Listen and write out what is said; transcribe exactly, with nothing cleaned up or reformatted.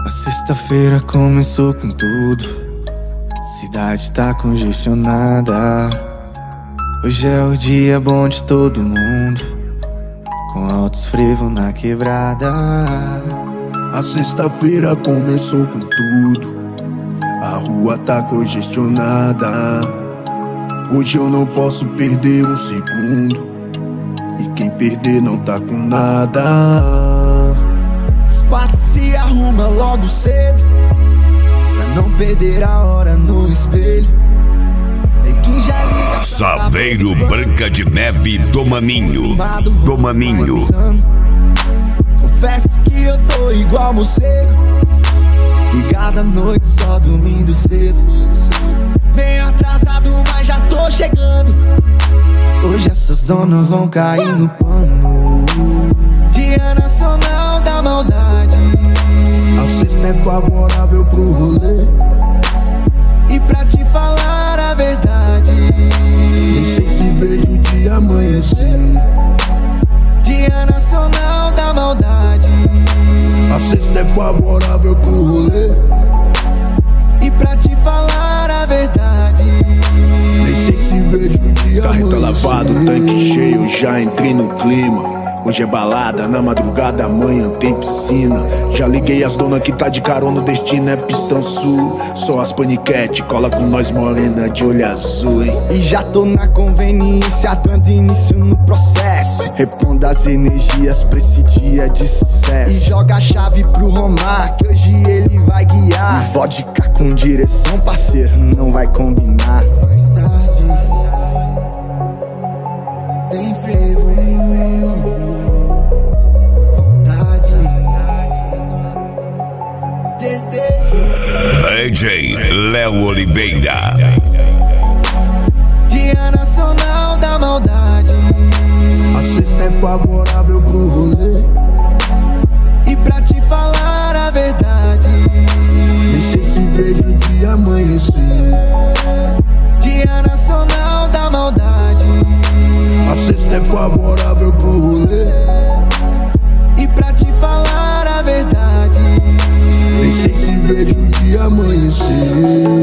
A sexta-feira começou com tudo, cidade tá congestionada. Hoje é o dia bom de todo mundo, com altos frevos na quebrada. A sexta-feira começou com tudo, a rua tá congestionada. Hoje eu não posso perder um segundo, e quem perder não tá com nada. As partes se arruma logo cedo, pra não perder a hora no espelho. Tem quem já liga. Saveiro Branca de Neve do Maninho. Do Maninho. Confesso que eu tô igual morcego, ligado à noite só dormindo cedo. Meio atrasado, mas já tô chegando. Hoje essas donas vão cair no pano. Dia Nacional da Maldade. A sexta é favorável pro rolê, e pra te falar a verdade, nem sei se vejo o dia amanhecer. Dia Nacional da Maldade. A sexta é favorável pro rolê, e pra te falar a verdade, nem sei se vejo o dia amanhecer. Carreta lavado, tanque cheio, já entrei no clima. Hoje é balada, na madrugada amanhã tem piscina. Já liguei as donas que tá de carona, o destino é Pistão Sul. Só as paniquete, cola com nós morena de olho azul, hein. E já tô na conveniência, dando início no processo, repondo as energias pra esse dia de sucesso. E joga a chave pro Romar, que hoje ele vai guiar. E vodka com direção, parceiro, não vai combinar. Mais tarde tem frevo, vontade, desejo. D J Léo Oliveira. Dia Nacional da Maldade. A sexta é favorável pro rolê, e pra te falar a verdade, nem sei se vejo o dia amanhecer. Dia Nacional da Maldade. A sexta é favorável pro rolê, e pra te falar a verdade, nem sei se vejo o dia amanhecer.